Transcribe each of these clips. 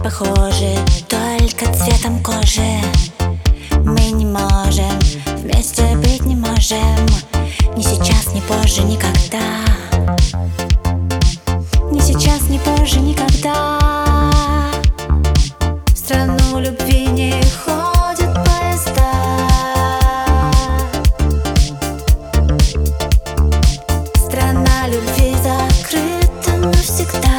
похожи только цветом кожи. Мы не можем, вместе быть не можем. Ни сейчас, ни позже, никогда. Ни сейчас, ни позже, никогда. В страну любви не ходят поезда. Страна любви закрыта навсегда.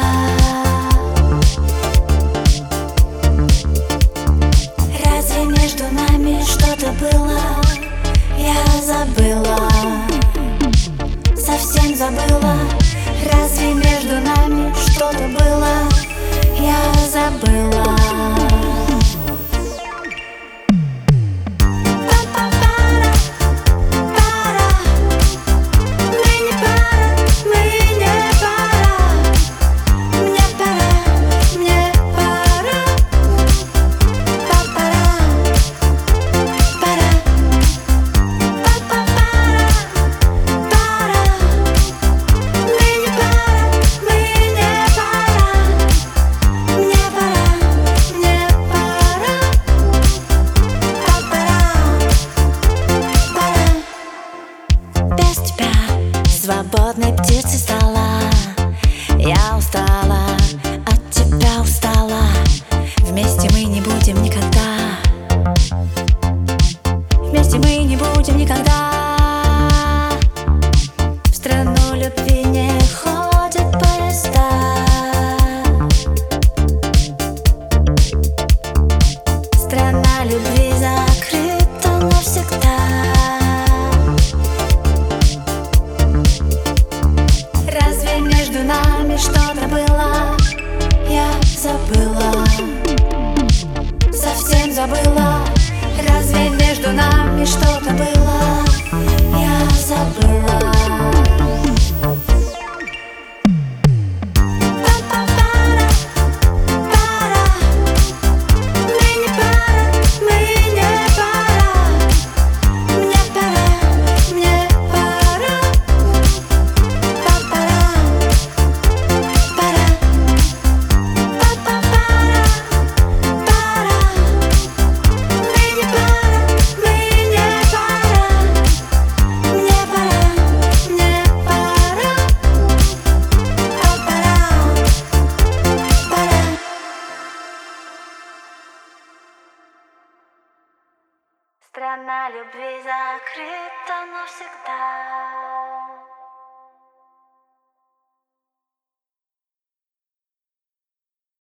Разве между нами что-то было? Я забыла, совсем забыла. Разве между нами что-то было? Я забыла. Свободной птицей стала. Я устала, от тебя устала. Вместе мы не будем никогда. Вместе мы не будем никогда. В страну любви не ходят поезда. Страна любви закрыта навсегда. Между нами что-то было, я забыла, совсем забыла. Разве между нами что-то было, я забыла. Страна любви закрыта навсегда.